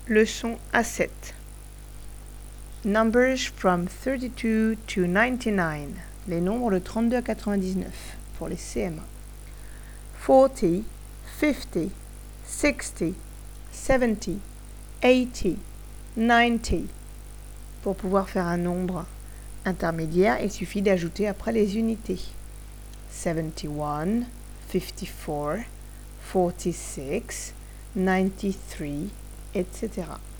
Leçon A7. Numbers from 32 to 99. Les nombres de 32 à 99 pour les CM1. 40, 50, 60, 70, 80, 90. Pour pouvoir faire un nombre intermédiaire, il suffit d'ajouter après les unités. 71, 54, 46, 93, etc.